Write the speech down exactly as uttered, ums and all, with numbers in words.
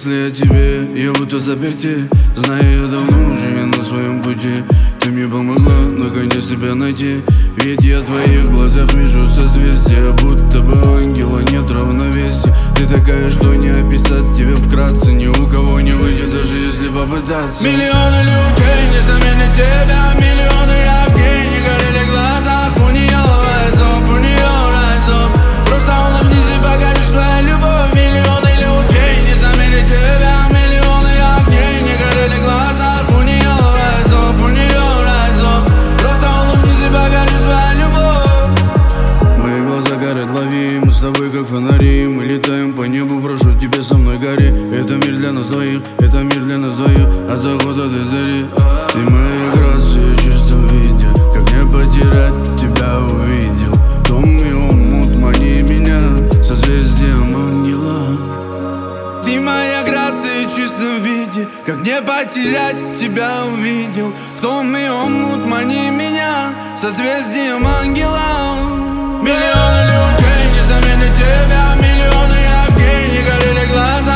мысли о тебе, я будто заперти. Знаю, я давно уже не на своем пути. Ты мне помогла, наконец тебя найти. Ведь я в твоих глазах вижу созвездия, будто бы у ангела нет равновесия. Ты такая, что не описать тебя вкратце. Ни у кого не выйдет, даже если попытаться. Миллионы людей не заменят тебя. Миллионы огней не горели в глазах. У нее лайзоп, у нее лайзоп. Просто улыбнись и покажешь свою любовь. Миллионы людей не заменят тебя. Миллионы огней не горели в глазах. У нее лайзоп, у нее лайзоп. Просто улыбнись и покажешь свою любовь. Мои глаза горят, лови, мы с тобой как фонари. Мы летаем по небу, прошу тебя со мной гори. Это мир для нас двоих, это мир для нас двоих. От захода до зари. Ты моя грация в чистом виде. Как не потерять тебя увидел. Том и омут, мани меня созвездием ангела. Ты моя грация в чистом виде. Как не потерять тебя увидел. В том и омут, мани меня созвездием ангела. Миллионы людей не заменят тебя. Миллионы огней не горели глаза.